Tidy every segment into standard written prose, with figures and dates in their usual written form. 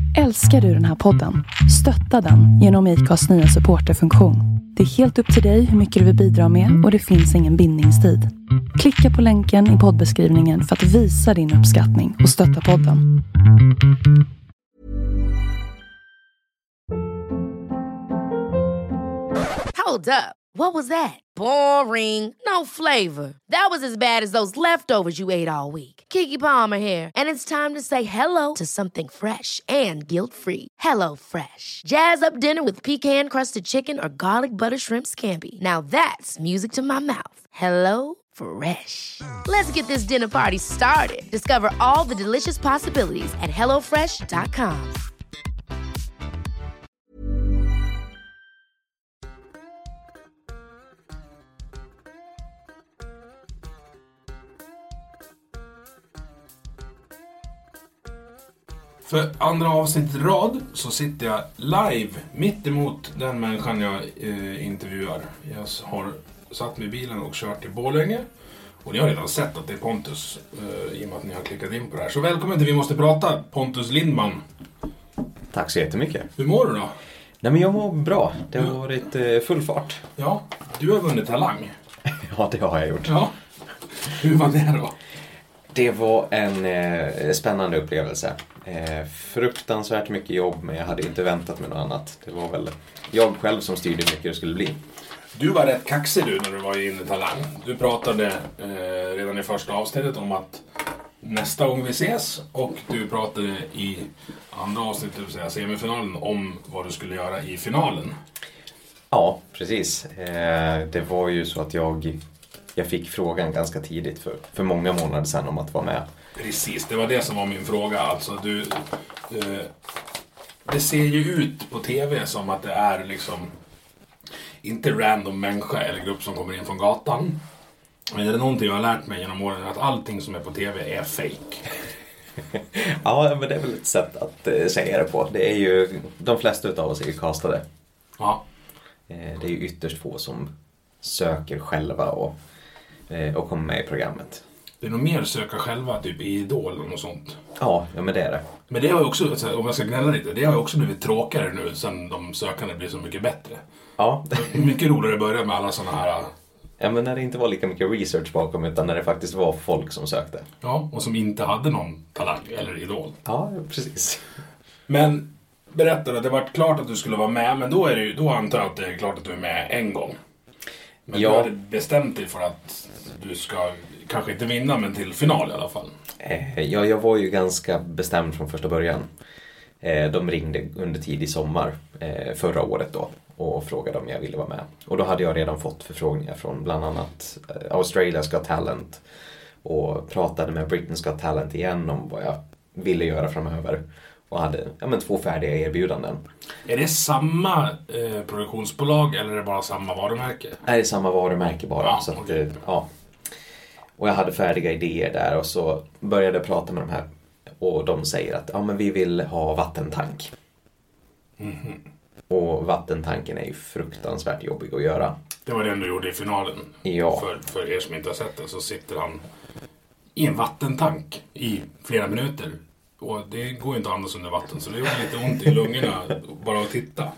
Älskar du den här podden? Stötta den genom IKAs nya supporterfunktion. Det är helt upp till dig hur mycket du vill bidra med och det finns ingen bindningstid. Klicka på länken i poddbeskrivningen för att visa din uppskattning och stötta podden. Hold up. What was that? Boring. No flavor. That was as bad as those leftovers you ate all week. Keke Palmer here, and it's time to say hello to something fresh and guilt-free. Hello Fresh. Jazz up dinner with pecan-crusted chicken or garlic butter shrimp scampi. Now that's music to my mouth. Hello Fresh. Let's get this dinner party started. Discover all the delicious possibilities at hellofresh.com. För andra avsnittet i rad så sitter jag live mitt emot den människan jag intervjuar. Jag har satt mig i bilen och kört till Borlänge. Och ni har redan sett att det är Pontus i och med att ni har klickat in på det här. Så välkommen till Vi måste prata, Pontus Lindman. Tack så jättemycket. Hur mår du då? Nej, men jag mår bra. Det har varit full fart. Ja, du har vunnit Talang. Ja, det har jag gjort. Ja. Hur var det då? Det var en spännande upplevelse. Fruktansvärt mycket jobb, men jag hade inte väntat mig något annat. Det var väl jag själv som styrde hur mycket det skulle bli. Du var rätt kaxig när du var inne i Talang. Du pratade redan i första avsnittet om att nästa gång vi ses, och du pratade i andra avsnittet, det vill säga semifinalen, om vad du skulle göra i finalen. Ja, precis. Det var ju så att jag fick frågan ganska tidigt för många månader sedan om att vara med. Precis, det var det som var min fråga. Alltså det ser ju ut på tv som att det är liksom inte random människa eller grupp som kommer in från gatan. Men är det någonting jag har lärt mig genom åren, att allting som är på tv är fake. Ja, men det är väl ett sätt att säga det på. Det är ju, de flesta av oss är ju castade. Ja. Det är ju ytterst få som söker själva och kommer med i programmet. Det är nog mer söka själva, typ i Idol och något sånt. Ja, men det är det. Men det har ju också, om jag ska gnälla lite, det har ju också blivit tråkigare nu sen de sökande blir så mycket bättre. Ja. Mycket roligare att börja med alla såna här... Ja, men när det inte var lika mycket research bakom, utan när det faktiskt var folk som sökte. Ja, och som inte hade någon talang eller idol. Ja, precis. Men berätta då, det var klart att du skulle vara med, men då antar jag att det är klart att du är med en gång. Men ja. Du hade bestämt dig för att du ska kanske inte vinna, men till final i alla fall. Ja, jag var ju ganska bestämd från första början. De ringde under tidig sommar förra året då och frågade om jag ville vara med. Och då hade jag redan fått förfrågningar från bland annat Australia's Got Talent och pratade med Britain's Got Talent igen om vad jag ville göra framöver. Och hade 2 färdiga erbjudanden. Är det samma produktionsbolag eller är det bara samma varumärke? Nej, det är samma varumärke bara. Ja, så att, okay. Ja. Och jag hade färdiga idéer där och så började jag prata med de här. Och de säger att men vi vill ha vattentank. Mm-hmm. Och vattentanken är ju fruktansvärt jobbig att göra. Det var den du gjorde i finalen. Ja. För er som inte har sett det så sitter han i en vattentank i flera minuter. Och det går ju inte att andas under vatten, så det gjorde lite ont i lungorna bara att titta.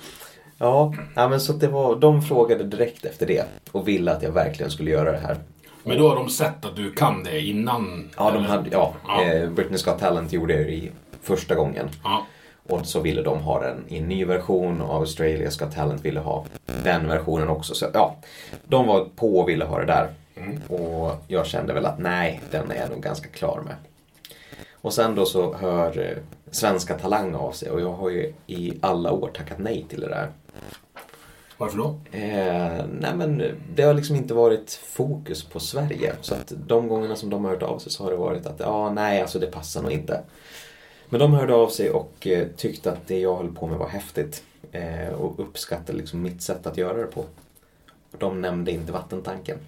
Ja, men så att det var, de frågade direkt efter det och ville att jag verkligen skulle göra det här. Men då har de sett att du kan det innan? Ja, Britain's Got Talent gjorde det i första gången. Ja. Och så ville de ha den i en ny version och Australia's Got Talent ville ha den versionen också. Så de var på och ville ha det där. Mm. Och jag kände väl att nej, den är jag nog ganska klar med. Och sen då så hör Svenska Talang av sig och jag har ju i alla år tackat nej till det där. Varför då? Nej, men det har liksom inte varit fokus på Sverige. Så att de gångerna som de har hört av sig så har det varit att nej, alltså det passar nog inte. Men de hörde av sig och tyckte att det jag höll på med var häftigt. Och uppskattade liksom mitt sätt att göra det på. Och de nämnde inte vattentanken.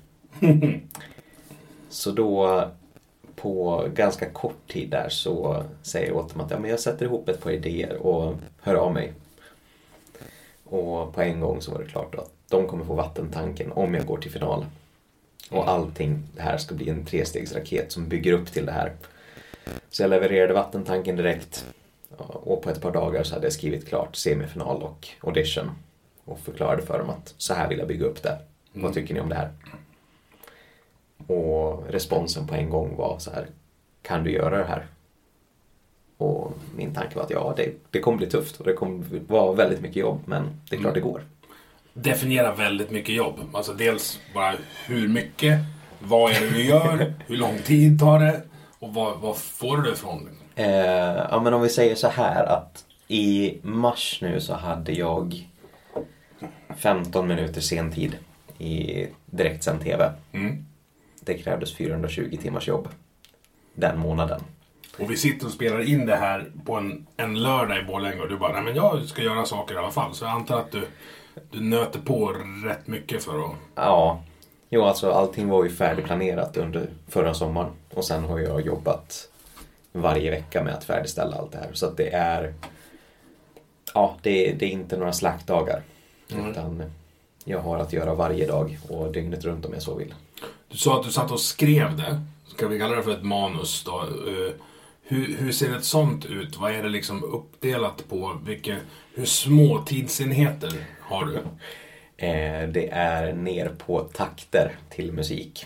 Så då på ganska kort tid där så säger jag åt dem att men jag sätter ihop ett par idéer och hör av mig. Och på en gång så var det klart att de kommer få vattentanken om jag går till final. Och allting det här ska bli en 3-stegsraket som bygger upp till det här. Så jag levererade vattentanken direkt. Och på ett par dagar så hade jag skrivit klart semifinal och audition. Och förklarade för dem att så här vill jag bygga upp det. Vad tycker ni om det här? Och responsen på en gång var så här: kan du göra det här? Och min tanke var att ja, det kommer bli tufft och det kommer vara väldigt mycket jobb, men det är klart det går. Definiera väldigt mycket jobb. Alltså dels bara hur mycket, vad är det du gör, hur lång tid tar det och vad får du det ifrån? Ja, men om vi säger så här att i mars nu så hade jag 15 minuter sen tid i direktsänd tv. Det krävdes 420 timmars jobb den månaden. Och vi sitter och spelar in det här på en lördag i Borlänge och du bara, nej men jag ska göra saker i alla fall. Så jag antar att du nöter på rätt mycket för att... Ja, jo alltså allting var ju färdigplanerat under förra sommaren. Och sen har jag jobbat varje vecka med att färdigställa allt det här. Så att det är... Ja, det är inte några slaktdagar. Utan jag har att göra varje dag och dygnet runt om jag så vill. Du sa att du satt och skrev det. Ska vi kalla det för ett manus då? Hur ser ett sånt ut? Vad är det liksom uppdelat på? Hur små tidsenheter har du? Det är ner på takter till musik.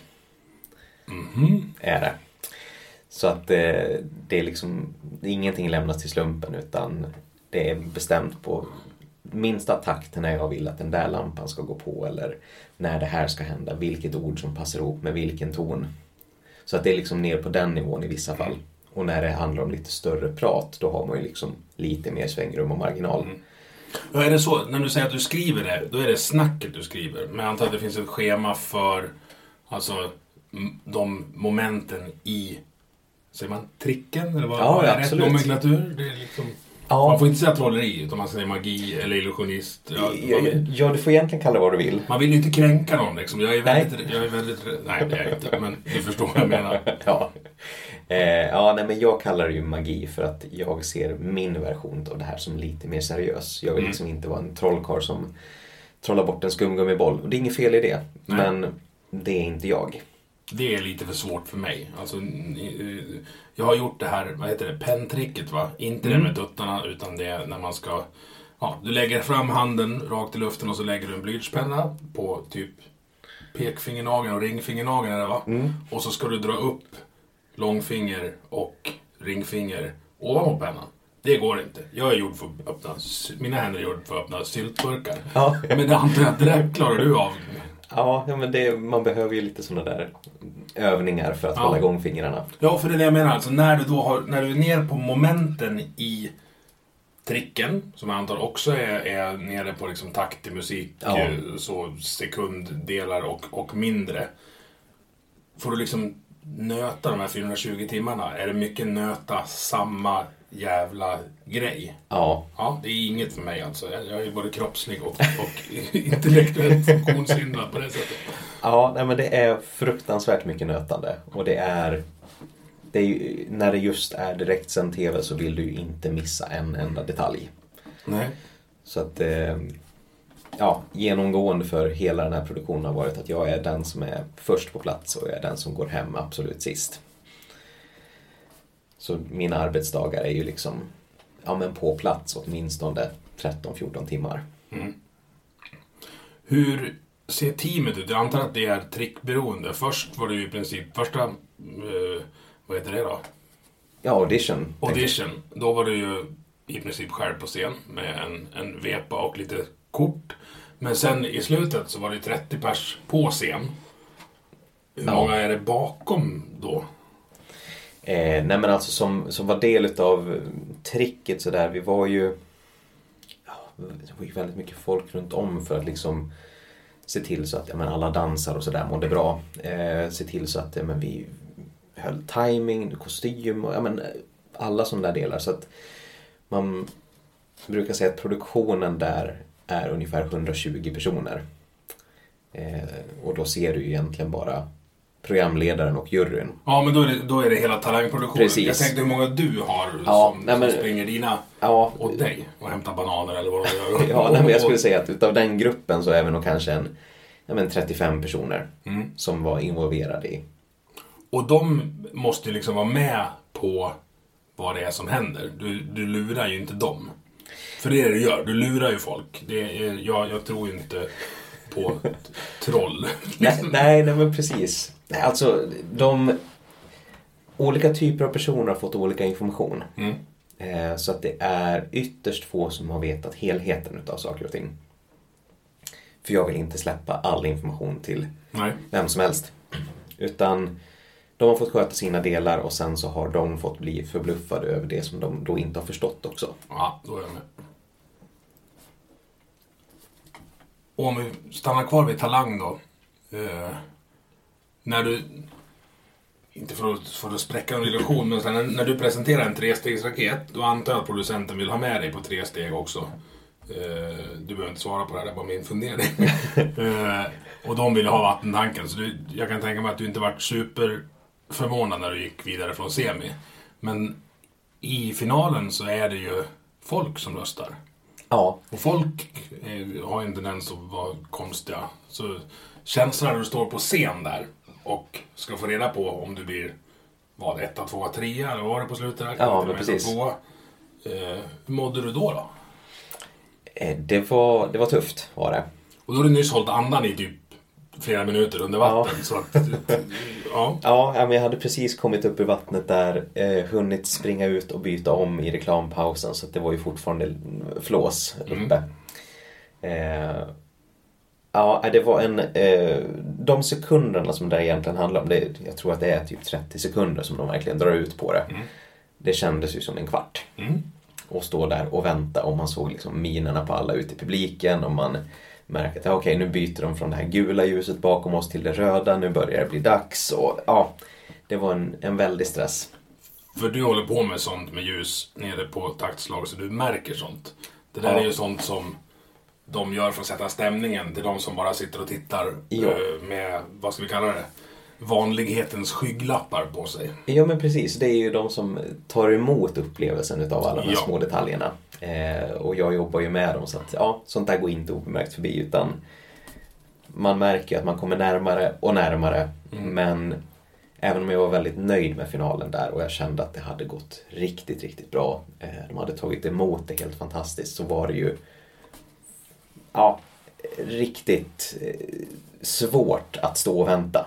Är det. Så att det är liksom ingenting lämnas till slumpen, utan det är bestämt på minsta takt när jag vill att den där lampan ska gå på, eller när det här ska hända, vilket ord som passar ihop med vilken ton. Så att det är liksom ner på den nivån i vissa fall. Och när det handlar om lite större prat, då har man ju liksom lite mer svängrum och marginal. Är det så, när du säger att du skriver det, då är det snacket du skriver. Men jag antar att det finns ett schema för alltså de momenten i, säger man tricken? Eller vad, ja, vad är absolut. Rätt nomenklatur? Det är liksom, ja. Man får inte säga trolleri, utan man säger magi eller illusionist. Ja, du får egentligen kalla vad du vill. Man vill ju inte kränka någon liksom. Jag är väldigt nej, det är jag inte, men du förstår vad jag menar. Ja. Nej, men jag kallar det ju magi för att jag ser min version av det här som lite mer seriös. Jag vill liksom inte vara en trollkarl som trollar bort en skumgummiboll. Och det är inget fel i det, men det är inte jag. Det är lite för svårt för mig. Alltså, jag har gjort det här, vad heter det, penntricket va? Inte det med tuttarna, utan det är när man ska... Ja, du lägger fram handen rakt i luften och så lägger du en blyertspenna på typ pekfingernageln och ringfingernageln eller va? Och så ska du dra upp långfinger och ringfinger ovanpå pennan. Det går inte. Jag är gjord för att öppna... Mina händer är gjord för att öppna syltburkar. Ja. Men det antar jag att det klarar du av. Ja, men man behöver ju lite sådana där övningar för att hålla igång fingrarna. Ja, för det är det jag menar. Alltså, när du är ner på momenten i tricken, som jag antar också är nere på liksom takt i musik, så sekunddelar och mindre. Får du liksom nöta de här 420 timmarna? Är det mycket nöta samma jävla grej? Ja. Ja, det är inget för mig alltså. Jag är både kroppslig och intellektuellt funktionshindrad på det sättet. Ja, nej, men det är fruktansvärt mycket nötande. Och det är ju, när det just är direktsänd tv så vill du ju inte missa en enda detalj. Nej. Så att genomgående för hela den här produktionen har varit att jag är den som är först på plats och jag är den som går hem absolut sist. Så mina arbetsdagar är ju liksom på plats åtminstone 13-14 timmar. Hur ser teamet ut? Jag antar att det är trickberoende. Först var det ju i princip första vad heter det då? Ja, audition. Då var det ju i princip själv på scen med en vepa och lite kort. Men sen i slutet så var det 30 pers på scen. Hur många är det bakom då? Nej, men alltså som var del av tricket så där, det var ju väldigt mycket folk runt om för att liksom se till så att alla dansar och sådär mådde bra. Se till så att vi höll timing, kostym och alla sådana där delar. Så att man brukar säga att produktionen där är ungefär 120 personer. Och då ser du ju egentligen bara programledaren och juryn. Ja, men då är det hela talangproduktionen. Precis. Jag tänkte hur många du har som springer dina åt dig och hämtar bananer eller vad de gör. Ja, men jag skulle säga att utav den gruppen så är vi nog kanske 35 personer som var involverade i. Och de måste liksom vara med på vad det är som händer. Du lurar ju inte dem. För det är det du gör. Du lurar ju folk. Jag tror ju inte på troll. nej, men precis. Nej, alltså, olika typer av personer har fått olika information. Så att det är ytterst få som har vetat helheten utav saker och ting. För jag vill inte släppa all information till vem som helst. Utan de har fått sköta sina delar och sen så har de fått bli förbluffade över det som de då inte har förstått också. Ja, då är jag med. Och om vi stannar kvar vid talang då. När du, inte för att spräcka en illusion, men sen när du presenterar en 3-stegsraket, då antar jag att producenten vill ha med dig på 3 steg också. Du behöver inte svara på det här, det är bara min fundering. Och de vill ha vattentanken, så jag kan tänka mig att du inte varit superförvånad när du gick vidare från semi. Men i finalen så är det ju folk som röstar. Ja. Och folk har ju en tendens att vara konstiga. Så känslan när du står på scen där och ska få reda på om du blir 1, 2, 3 eller vad var det på slutet där? Ja, men precis. Hur mådde du då? Det var tufft, var det. Och då har du nyss hållit andan i typ flera minuter under vatten. Ja. Så att, ja, men jag hade precis kommit upp i vattnet där, hunnit springa ut och byta om i reklampausen, så att det var ju fortfarande flås uppe. Det var de sekunderna som det egentligen handlar om, jag tror att det är typ 30 sekunder som de verkligen drar ut på det. Det kändes ju som en kvart. Och stå där och vänta, och man såg liksom minerna på alla ute i publiken, och man märker att nu byter de från det här gula ljuset bakom oss till det röda, nu börjar det bli dags, och det var en väldig stress. För du håller på med sånt med ljus nere på taktslag, så du märker sånt. Det där är ju sånt som de gör för att sätta stämningen till de som bara sitter och tittar med, vad ska vi kalla det, vanlighetens skygglappar på sig. Ja, men precis. Det är ju de som tar emot upplevelsen utav alla de här små detaljerna. Och jag jobbar ju med dem, så att sånt där går inte obemärkt förbi, utan man märker att man kommer närmare och närmare. Men även om jag var väldigt nöjd med finalen där och jag kände att det hade gått riktigt, riktigt bra. De hade tagit emot det helt fantastiskt, så var det ju riktigt svårt att stå och vänta.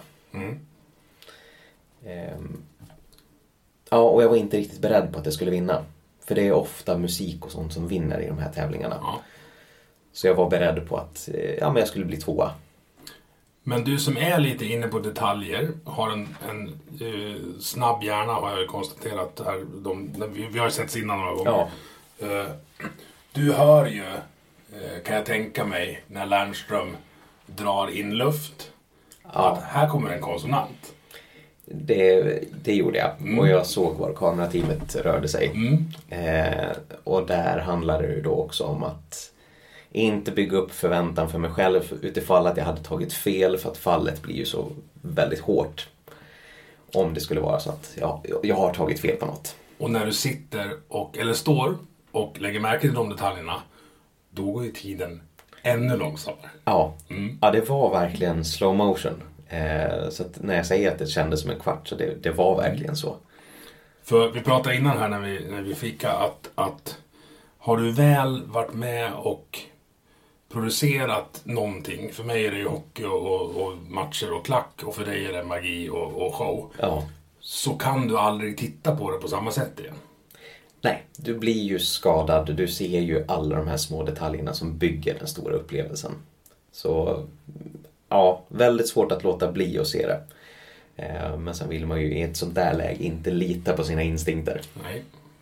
Och jag var inte riktigt beredd på att jag skulle vinna. För det är ofta musik och sånt som vinner i de här tävlingarna. Så jag var beredd på att men jag skulle bli 2. Men du som är lite inne på detaljer har en snabb hjärna, har jag konstaterat här. Vi har sett innan några gånger. Du hör ju, kan jag tänka mig, när Lernström drar in luft, att här kommer en konsonant. Det gjorde jag. Och jag såg var kamerateamet rörde sig. Och där handlar det ju då också om att inte bygga upp förväntan för mig själv utifall att jag hade tagit fel, för att fallet blir ju så väldigt hårt om det skulle vara så att jag har tagit fel på något. Och när du sitter eller står och lägger märke till de detaljerna, då går ju tiden ännu långsammare. Ja, det var verkligen slow motion. Så att när jag säger att det kändes som en kvart, så det var verkligen så. För vi pratade innan här när vi fika att har du väl varit med och producerat någonting, för mig är det ju hockey och matcher och klack, och för dig är det magi och show, så kan du aldrig titta på det på samma sätt igen. Nej, du blir ju skadad, du ser ju alla de här små detaljerna som bygger den stora upplevelsen. Så väldigt svårt att låta bli att se det. Men sen vill man ju i ett sånt där läge inte lita på sina instinkter. Nej.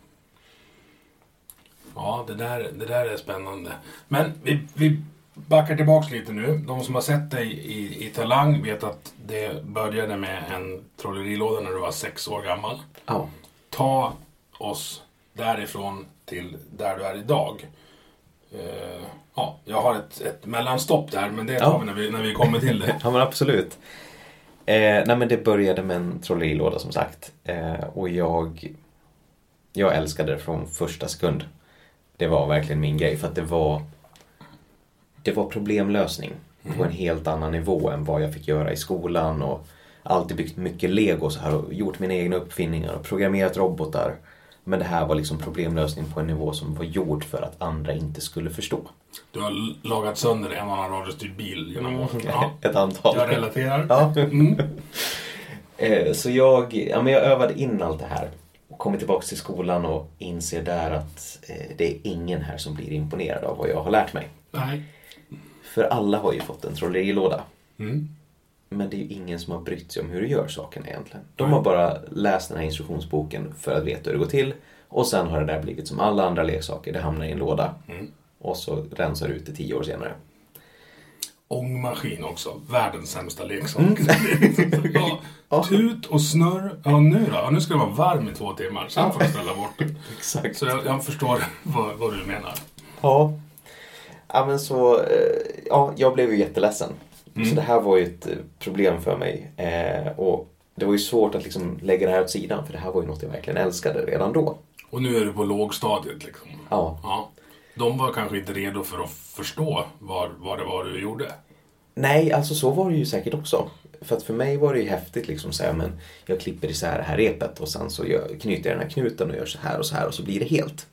Ja, det där är spännande. Men vi backar tillbaks lite nu. De som har sett dig i Talang vet att det började med en trollerilåda när du var 6 år gammal. Ja. Ta oss därifrån till där du är idag. Jag har ett mellanstopp där, men det tar vi när vi kommer till det. Ja, men absolut. Men det började med en trollerilåda som sagt. Och jag älskade det från första sekund. Det var verkligen min grej, för att det var problemlösning på en helt annan nivå än vad jag fick göra i skolan, och alltid byggt mycket Lego så här, och gjort mina egna uppfinningar och programmerat robotar. Men det här var liksom problemlösning på en nivå som var gjord för att andra inte skulle förstå. Du har lagat sönder en annan radiostyrd bil genom åren. Ja. Ett antal. Jag relaterar. Ja. Så jag övade in allt det här. Och kommer tillbaka till skolan och inser där att det är ingen här som blir imponerad av vad jag har lärt mig. Nej. För alla har ju fått en trollerilåda. Mm. Men det är ju ingen som har brytt sig om hur du gör saken egentligen. De har bara läst den här instruktionsboken för att veta hur det går till. Och sen har det där blivit som alla andra leksaker. Det hamnar i en låda. Och så rensar du ut det 10 år senare. Ångmaskin också. Världens sämsta leksak. Tut och snurr. Ja, nu då? Ja, nu ska det vara varm i 2 timmar. Sen får du ställa bort det. Exakt. Så jag förstår vad du menar. Ja. Ja, men så... jag blev ju jätteledsen. Så det här var ju ett problem för mig. Och det var ju svårt att liksom lägga det här åt sidan. För det här var ju något jag verkligen älskade redan då. Och nu är du på lågstadiet liksom. Ja. De var kanske inte redo för att förstå vad det var du gjorde. Nej, alltså så var det ju säkert också. För att för mig var det ju häftigt liksom så här, men jag klipper isär det här repet och sen så knyter jag den här knuten och gör så här och så blir det helt.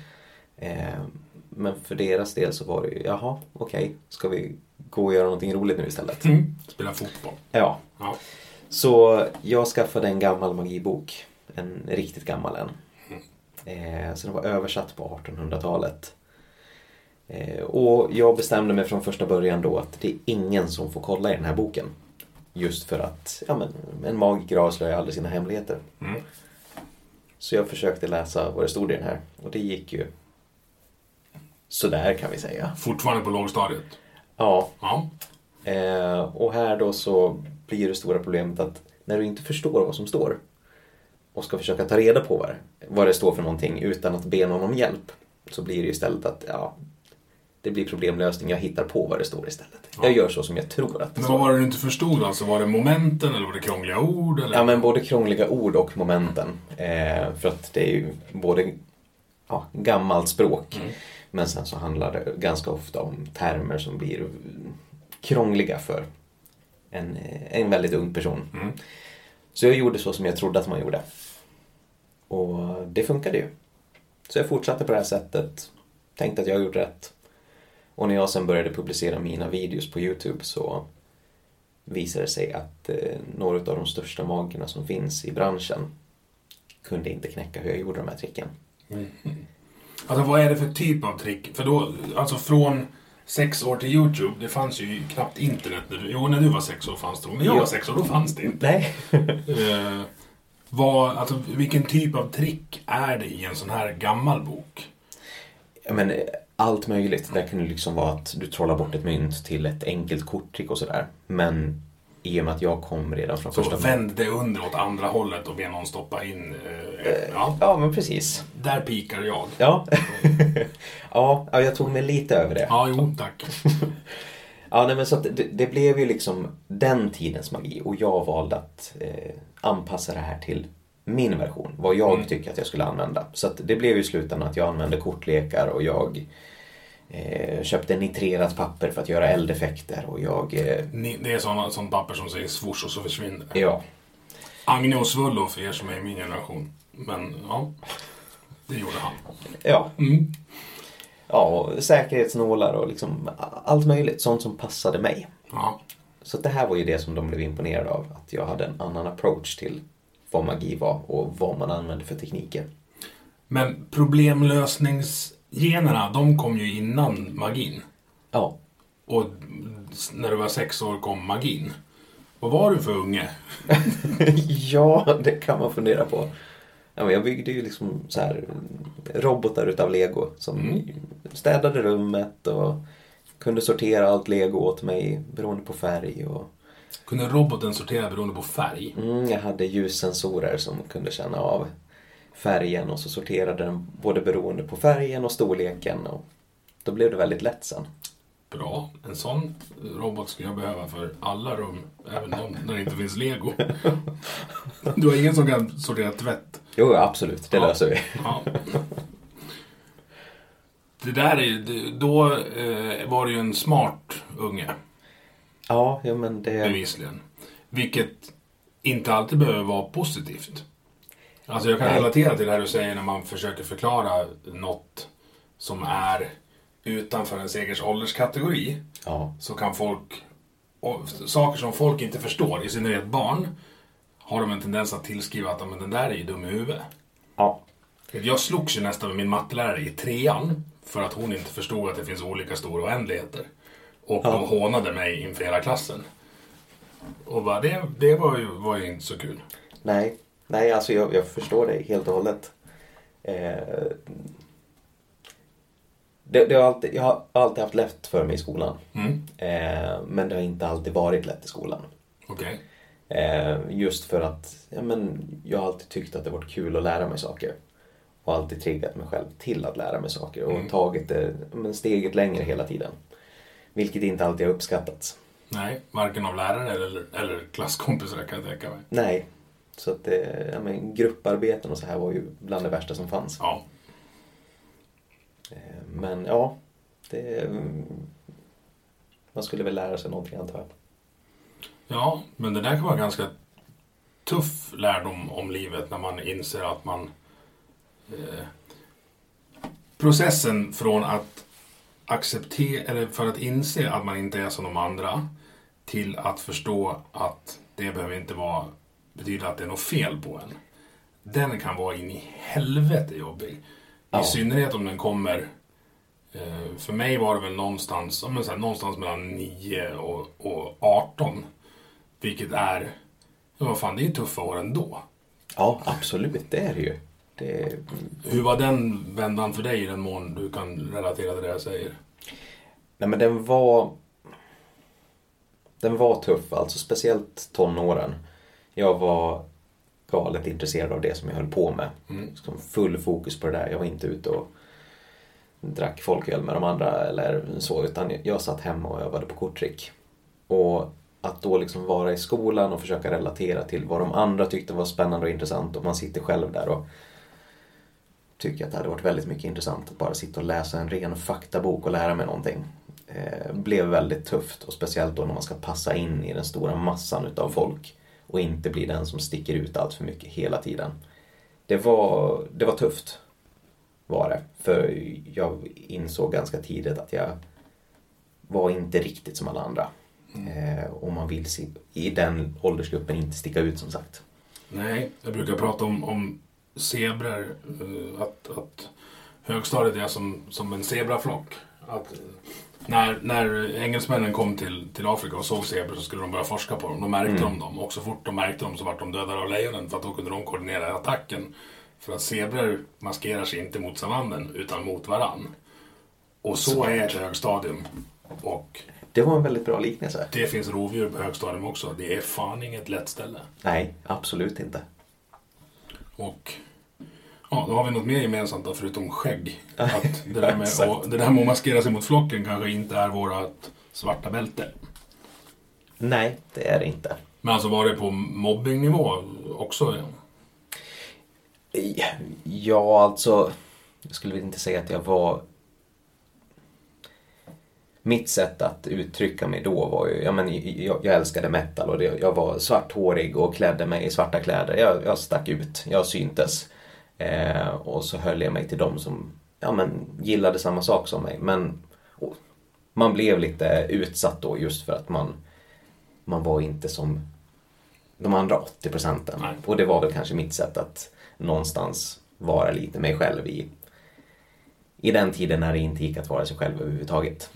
Men för deras del så var det ju, jaha, okej, ska vi gå och göra någonting roligt nu istället? Spela fotboll. Ja. Så jag skaffade en gammal magibok. En riktigt gammal en. Så den var översatt på 1800-talet. Och jag bestämde mig från första början då att det är ingen som får kolla i den här boken. Just för att en magiker avslöjar aldrig sina hemligheter. Så jag försökte läsa vad det stod i den här. Och det gick ju sådär kan vi säga. Fortfarande på lågstadiet? Ja. Ja. Och här då så blir det stora problemet att när du inte förstår vad som står och ska försöka ta reda på vad det står för någonting utan att be någon om hjälp, så blir det istället att det blir problemlösning. Jag hittar på vad det står istället. Jag gör så som jag tror att det står. Men vad var det du inte förstod? Alltså var det momenten eller var det krångliga ord? Eller? Ja, men både krångliga ord och momenten. För att det är ju både gammalt språk. Men sen så handlar det ganska ofta om termer som blir krångliga för en väldigt ung person. Så jag gjorde så som jag trodde att man gjorde. Och det funkade ju. Så jag fortsatte på det här sättet. Tänkte att jag gjorde rätt. Och när jag sen började publicera mina videos på YouTube så visade det sig att några av de största magikerna som finns i branschen kunde inte knäcka hur jag gjorde de här tricken. Alltså vad är det för typ av trick? För då, alltså från 6 år till YouTube, det fanns ju knappt internet. När du var 6 år fanns det. När jag var 6 år, då fanns det inte. Nej. Vilken typ av trick är det i en sån här gammal bok? Men allt möjligt. Det kan ju liksom vara att du trollar bort ett mynt till ett enkelt korttrick och sådär. Men i och med att jag kom redan från första... Så vänd det under åt andra hållet och be någon stoppa in... Ja, men precis. Där pikar jag. Ja. Ja, jag tog mig lite över det. Ja, jo, tack. Ja, nej, men så att det blev ju liksom den tidens magi. Och jag valde att anpassa det här till min version. Vad jag tycker att jag skulle använda. Så att det blev ju i slutändan att jag använde kortlekar och jag köpte nitrerat papper för att göra eldeffekter. Och jag... Det är sån papper som säger svors och så försvinner. Ja. Agne och Svullo för er som är i min generation. Men ja, det gjorde han. Ja. Ja, och säkerhetsnålar och liksom allt möjligt. Sånt som passade mig. Ja. Så det här var ju det som de blev imponerade av. Att jag hade en annan approach till vad magi var och vad man använde för tekniker. Men problemlösningsgenerna, de kom ju innan magin. Ja. Och när du var 6 år kom magin. Vad var du för unge? Ja, det kan man fundera på. Ja, men jag byggde ju liksom så här robotar utav Lego som städade rummet och kunde sortera allt Lego åt mig beroende på färg. Och... Kunde roboten sortera beroende på färg? Jag hade ljussensorer som kunde känna av färgen och så sorterade den både beroende på färgen och storleken. Och då blev det väldigt lätt sen. Bra. En sån robot skulle jag behöva för alla rum, även de när det inte finns Lego. Du har ingen som kan sortera tvätt? Jo, absolut. Det löser vi. Ja. Det där då var det ju en smart unge. Ja, men det... Bevisligen. Vilket inte alltid behöver vara positivt. Alltså jag kan relatera till det här du säger när man försöker förklara något som är utanför en segers ålderskategori. Ja. Så kan saker som folk inte förstår, i synnerhet barn, har de en tendens att tillskriva att men den där är ju dum i huvudet. Ja. Jag slogs ju nästan med min mattelärare i 3:an för att hon inte förstod att det finns olika stora oändligheter. Och de hånade mig inför hela klassen. Och bara, det var ju inte så kul. Nej, alltså jag förstår dig helt och hållet. Jag har alltid haft lätt för mig i skolan. Men det har inte alltid varit lätt i skolan. Okej. Just för att jag har alltid tyckt att det varit kul att lära mig saker. Och alltid triggat mig själv till att lära mig saker. Och tagit det steget längre hela tiden. Vilket inte alltid har uppskattats. Nej, varken av lärare eller klasskompisar kan jag tänka mig. Nej, så att grupparbeten och så här var ju bland det värsta som fanns. Ja. Men ja, man skulle väl lära sig någonting, antar jag. Ja, men det där kan vara ganska tuff lärdom om livet när man inser att man... processen från att acceptera, eller för att inse att man inte är som de andra, till att förstå att det behöver inte betyda att det är något fel på en. Den kan vara in i helvete jobbig. I synnerhet om den kommer... För mig var det väl någonstans mellan 9 och 18. Vilket är... Vad fan, det är tuffa år ändå. Ja, absolut, det är det ju. Hur var den vändan för dig i den mån du kan relatera till det jag säger? Nej, men den var tuff, alltså speciellt tonåren. Jag var galet intresserad av det som jag höll på med. Som full fokus på det där. Jag var inte ute och drack folköl med de andra eller så, utan jag satt hemma och övade på korttrick. Och att då liksom vara i skolan och försöka relatera till vad de andra tyckte var spännande och intressant, och man sitter själv där och tycker att det hade varit väldigt mycket intressant att bara sitta och läsa en ren faktabok och lära mig någonting. Blev väldigt tufft, och speciellt då när man ska passa in i den stora massan utav folk och inte bli den som sticker ut allt för mycket hela tiden. Det var tufft, var det. För jag insåg ganska tidigt att jag var inte riktigt som alla andra. Och man vill i den åldersgruppen inte sticka ut, som sagt. Nej, jag brukar prata om zebror, att högstadiet är som en zebraflock. Att när engelsmännen kom till Afrika och såg zebror så skulle de börja forska på dem. Då märkte de dem. Och så fort de märkte dem så var de dödade av lejonen, för att då kunde de koordinera attacken. För att zebror maskerar sig inte mot savannen utan mot varann. Och så är ett högstadium. Och det var en väldigt bra liknelse. Det finns rovdjur på högstadium också. Det är fan inget lätt ställe. Nej, absolut inte. Och ja, då har vi något mer gemensamt då, förutom skägg. Att det där med att maskera sig mot flocken kanske inte är vårat svarta bälte. Nej, det är det inte. Men alltså var det på mobbingnivå också? Ja, alltså jag skulle inte säga att jag var... Mitt sätt att uttrycka mig då var ju... Jag älskade metal och jag var svarthårig och klädde mig i svarta kläder. Jag stack ut, jag syntes. Och så höll jag mig till dem som gillade samma sak som mig. Men man blev lite utsatt då, just för att man var inte som de andra 80%. Nej. Och det var väl kanske mitt sätt att någonstans vara lite mig själv i den tiden när det inte gick att vara sig själv överhuvudtaget.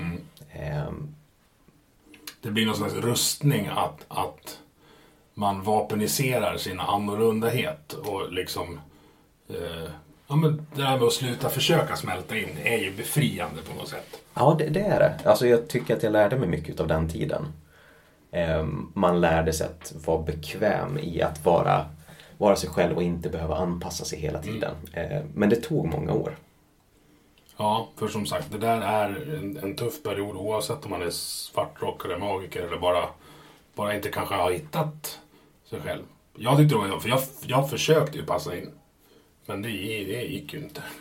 Det blir någon slags rustning att man vapeniserar sin annorlundahet och liksom det där med att sluta försöka smälta in är ju befriande på något sätt. Ja, det är det. Alltså jag tycker att jag lärde mig mycket av den tiden. Man lärde sig att vara bekväm i att vara sig själv och inte behöva anpassa sig hela tiden. Men det tog många år. Ja, för som sagt, det där är en tuff period oavsett om man är svartrockare, magiker eller bara inte kanske har hittat sig själv. Jag tyckte det var, för jag försökte ju passa in. Men det gick ju inte.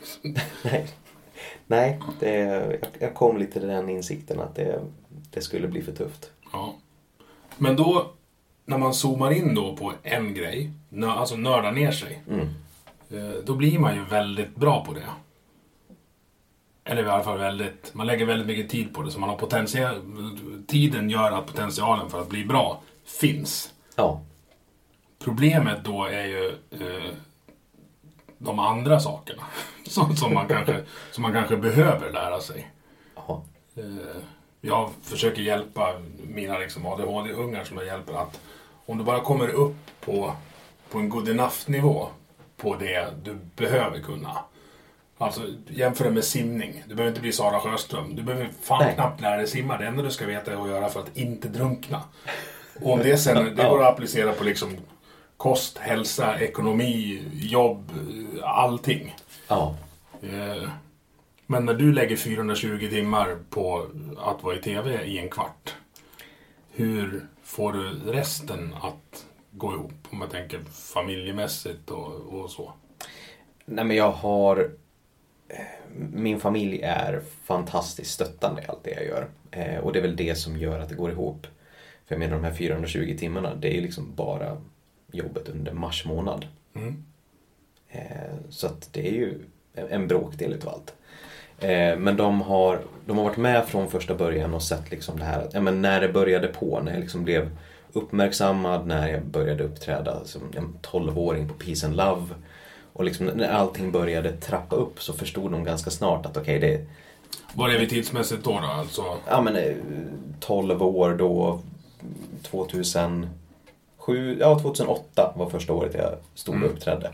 Nej, jag kom lite till den insikten att det skulle bli för tufft. Ja. Men då, när man zoomar in då på en grej, alltså nördar ner sig. då blir man ju väldigt bra på det. Eller i alla fall man lägger väldigt mycket tid på det, så man har tiden gör att potentialen för att bli bra finns. Ja. Problemet då är ju de andra sakerna som man kanske behöver lära sig. Aha. Jag försöker hjälpa mina liksom ADHD-ungar som jag hjälper, att om du bara kommer upp på en good enough-nivå på det du behöver kunna. Alltså jämför det med simning. Du behöver inte bli Sara Sjöström. Du behöver knappt lära dig simma. Det enda du ska veta är att göra för att inte drunkna. Och om det sen det går att applicera på liksom kost, hälsa, ekonomi, jobb, allting. Ja. Men när du lägger 420 timmar på att vara i tv i en kvart, hur får du resten att gå ihop? Om jag tänker familjemässigt och så. Nej, men min familj är fantastiskt stöttande i allt det jag gör. Och det är väl det som gör att det går ihop. För jag menar, de här 420 timmarna, det är ju liksom bara jobbet under mars månad. Så att det är ju en bråkdel utav allt. Men de har varit med från första början och sett liksom det här, men när det började när jag liksom blev uppmärksammad, när jag började uppträda som en 12-åring på Peace and Love, och liksom när allting började trappa upp, så förstod de ganska snart att det... Var är vi tidsmässigt då alltså? Ja, men 12 år då, 2007, 2008 var första året jag stod och uppträdde.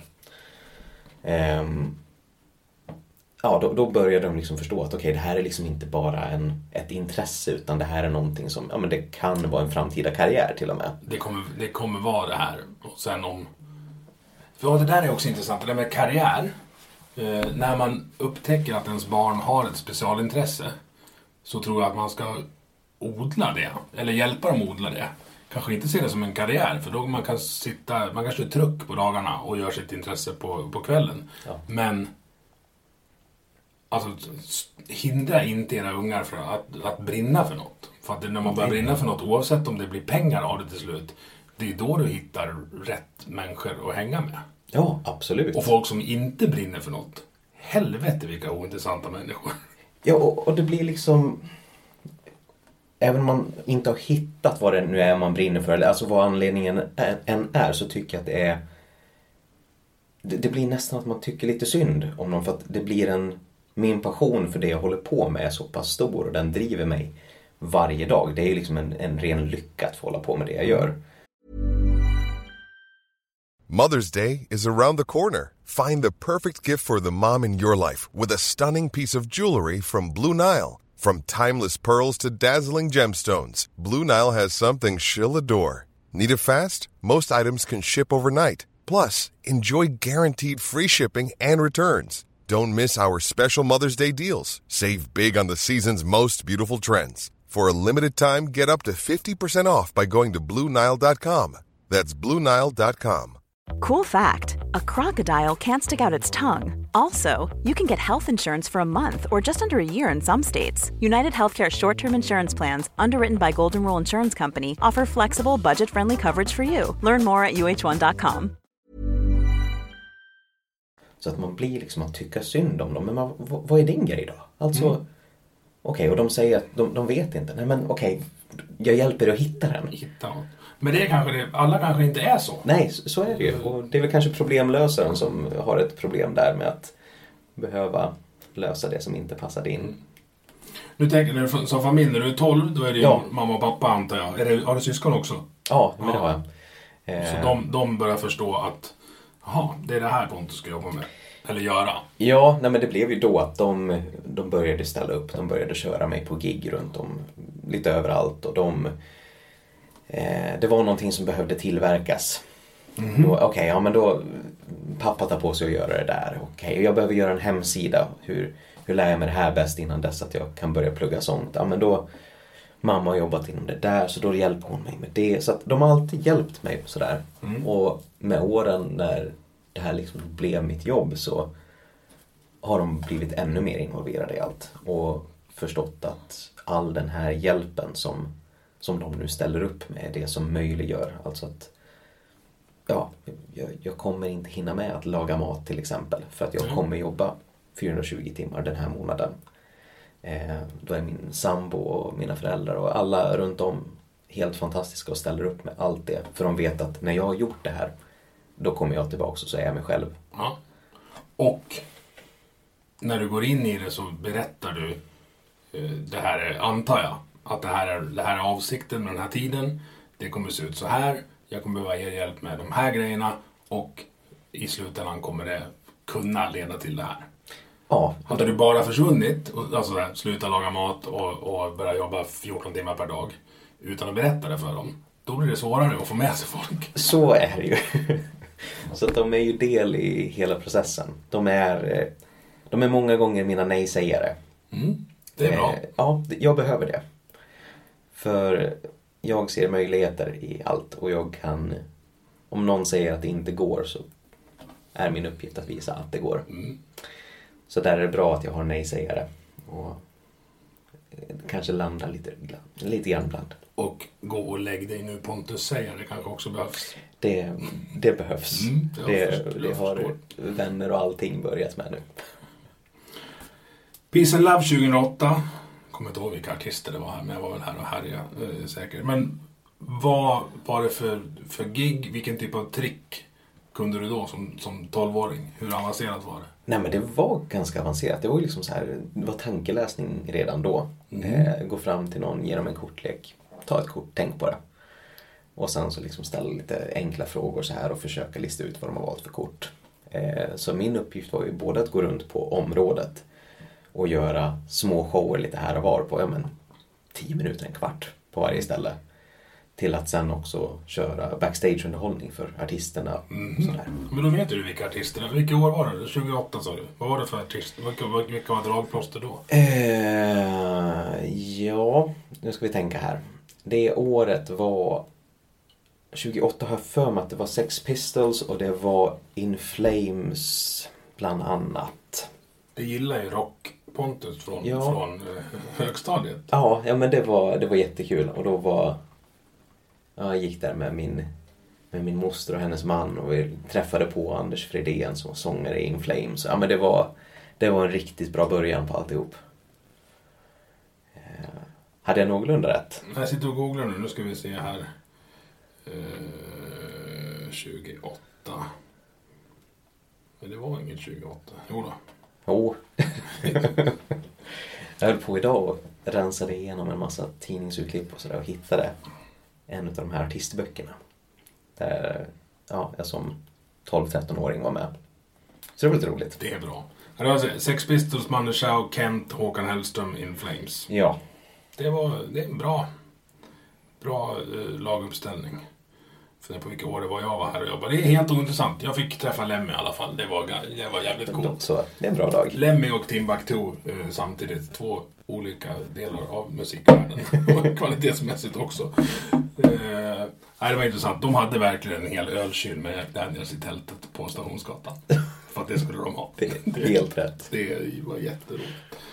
Då började de liksom förstå att det här är liksom inte bara ett intresse, utan det här är någonting som, det kan vara en framtida karriär till och med. Det kommer vara det här. Och sen för det där är också intressant, det med karriär. När man upptäcker att ens barn har ett specialintresse, så tror jag att man ska odla det, eller hjälpa dem odla det. Kanske inte se det som en karriär, för då man kanske är truck på dagarna och gör sitt intresse på kvällen. Ja. Men alltså, hindra inte era ungar för att brinna för något. För att när man börjar brinna för något, oavsett om det blir pengar av det till slut, det är då du hittar rätt människor att hänga med. Ja, absolut. Och folk som inte brinner för något. Helvete vilka ointressanta människor. Ja, och det blir liksom... Även om man inte har hittat vad det nu är man brinner för, eller alltså vad anledningen än är, så tycker jag att det är... Det blir nästan att man tycker lite synd om dem, för att det blir min passion för det jag håller på med är så pass stor, och den driver mig varje dag. Det är ju liksom en ren lycka att få hålla på med det jag gör. Mother's Day is around the corner. Find the perfect gift for the mom in your life with a stunning piece of jewelry from Blue Nile. From timeless pearls to dazzling gemstones, Blue Nile has something she'll adore. Need it fast? Most items can ship overnight. Plus, enjoy guaranteed free shipping and returns. Don't miss our special Mother's Day deals. Save big on the season's most beautiful trends. For a limited time, get up to 50% off by going to BlueNile.com. That's BlueNile.com. Cool fact, a crocodile can't stick out its tongue. Also, you can get health insurance for a month or just under a year in some states. United Healthcare short-term insurance plans, underwritten by Golden Rule Insurance Company, offer flexible, budget-friendly coverage for you. Learn more at UH1.com. Så att man blir liksom att tycka synd om dem. Men vad är din grej då? Alltså, okej, och de säger att de vet inte. Nej, men okej, jag hjälper dig att hitta den. Men det är kanske alla kanske inte är så. Nej, så är det ju. Och det är väl kanske problemlösaren som har ett problem där med att behöva lösa det som inte passade in. Nu tänker du som familj, när du är 12, då är det ju mamma och pappa, antar jag. Har du syskon också? Ja, men det har jag. Så de börjar förstå att det är det här Pontus ska jobba med. Eller göra. Ja, nej, men det blev ju då att de började ställa upp. De började köra mig på gig runt om lite överallt. Och det var någonting som behövde tillverkas. Men då pappa tar på sig att göra det där. Jag behöver göra en hemsida. Hur lär jag mig det här bäst innan dess att jag kan börja plugga sånt? Ja, men då mamma har jobbat inom det där, så då hjälper hon mig med det. Så att de har alltid hjälpt mig sådär. Och med åren när det här liksom blev mitt jobb, så har de blivit ännu mer involverade i allt. Och förstått att all den här hjälpen som de nu ställer upp med är det som möjliggör. Alltså att jag kommer inte hinna med att laga mat till exempel. För att jag kommer jobba 420 timmar den här månaden. Då är min sambo och mina föräldrar och alla runt om helt fantastiska och ställer upp med allt det. För de vet att när jag har gjort det här, då kommer jag tillbaka och så är jag mig själv. Ja. Och när du går in i det så berättar du det här är, antar jag, att det här är avsikten med den här tiden. Det kommer se ut så här. Jag kommer behöva er hjälp med de här grejerna och i slutändan kommer det kunna leda till det här. Ja. Hade du bara försvunnit, alltså där, sluta laga mat och börja jobba 14 timmar per dag utan att berätta det för dem, då blir det svårare att få med sig folk. Så är det ju. Så att de är ju del i hela processen. De är många gånger mina nej-sägare. Det är bra. Ja, jag behöver det. För jag ser möjligheter i allt och jag kan, om någon säger att det inte går så är min uppgift att visa att det går. Så där är det bra att jag har nej-sägare och kanske landa lite grann ibland. Och gå och lägg dig nu, Pontus säger, det kanske också behövs. Det behövs. Det har vänner och allting börjat med nu. Peace and Love 2008. Kommer inte ihåg vilka artister det var här, men jag var väl här och härjade säkert. Men vad var det för gig? Vilken typ av trick kunde du då som 12-åring? Hur avancerat var det? Nej, men det var ganska avancerat. Det var liksom så här, det var tankeläsning redan då. Gå fram till någon, ge dem en kortlek. Ta ett kort, tänk på det. Och sen så liksom ställa lite enkla frågor så här och försöka lista ut vad de har valt för kort. Så min uppgift var ju både att gå runt på området och göra små shower lite här och var på 10 minuter, en kvart på varje ställe. Till att sen också köra backstage-underhållning för artisterna. Sådär. Men då vet du vilka artister. Vilka år var det? 2008 sa du. Vad var det för artister? Vilka var dragplåster då? Ja, nu ska vi tänka här. Det året var 28, har jag för mig att det var Sex Pistols och det var In Flames bland annat. Det gillar ju rock Pontus från högstadiet. Ja, men det var jättekul och då var jag gick där med min moster och hennes man och vi träffade på Anders Fredén som var sångare i In Flames. Ja, men det var en riktigt bra början på alltihop. Hade jag någorlunda rätt? Jag sitter och googlar nu ska vi se här. 28. Men det var inget 28. Jo då. Jag höll på idag och rensade igenom en massa tidningsutklipp och sådär och hittade en av de här artistböckerna. Där jag som 12-13-åring var med. Så det var lite roligt. Det är bra. Det var Sex Pistols, Manu Chao, Kent, Håkan Hellström, In Flames. Ja. Det är en bra laguppställning. För på vilka år det var jag var här och jobbade. Det är helt ointressant. Jag fick träffa Lemmy i alla fall. Det var jävligt coolt. Så det är en bra dag. Lemmy och Timbuktu samtidigt. 2 olika delar av musikvärlden. Och kvalitetsmässigt också. Det var intressant. De hade verkligen en hel ölkyl med Daniels i tältet på Stationsgatan. För att det skulle de ha. Det är helt rätt. Det var jätteroligt.